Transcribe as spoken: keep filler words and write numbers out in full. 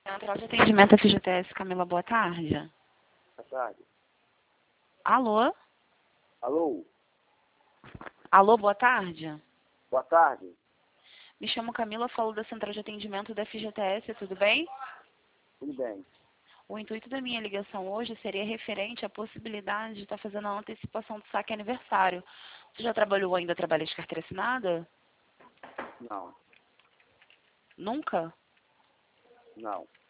Central de Atendimento F G T S, Camila, boa tarde. Boa tarde. Alô? Alô? Alô, boa tarde. Boa tarde. Me chamo Camila, falo da Central de Atendimento da F G T S, tudo bem? Tudo bem. O intuito da minha ligação hoje seria referente à possibilidade de estar fazendo a antecipação do saque aniversário. Você já trabalhou ou ainda trabalha de carteira assinada? Não. Nunca? Não.